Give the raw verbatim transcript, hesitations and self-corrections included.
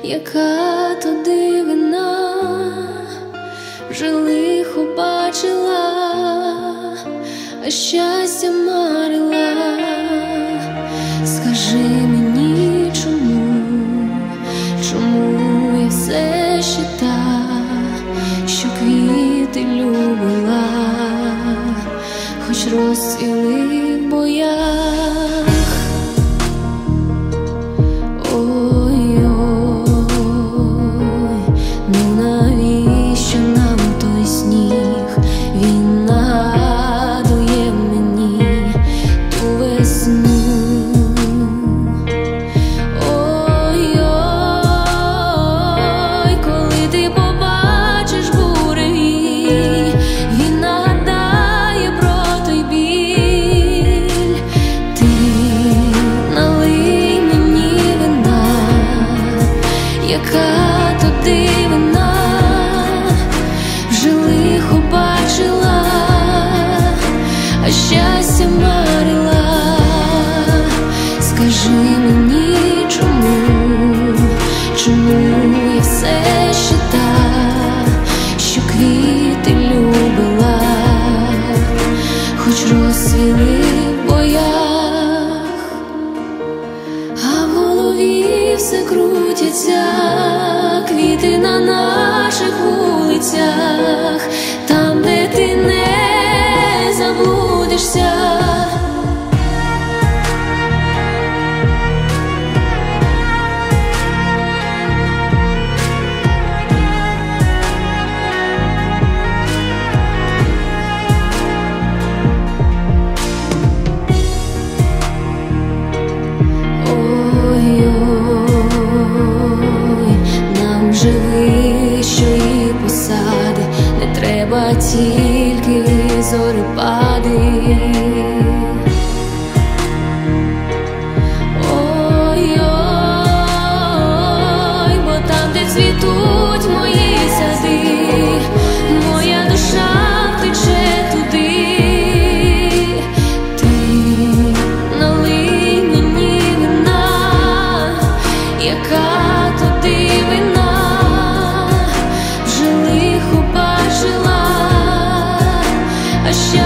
яка то дивина, вже лихо бачила, а щастя марила. Скажи мені, чому, чому я все ще та, що квіти любила, хоч розцвіли в боях. Ой-ой, ну навіщо нам той сніг? Він нагадує мені ту весну. Яка то дивина, вже лихо бачила, а щастя марила. Скажи мені, чому, чому я все ще та, що квіти любила, хоч розцвіли в боях, а в голові все крутяться квіти на наших вулицях, там, де ти не заблудишся. Вищої посади не треба тільки зорепади. Ой-ой, бо там, де цвітуть мої сади, моя душа втече туди. Ти налий мені вина, яка то дивина, а щастя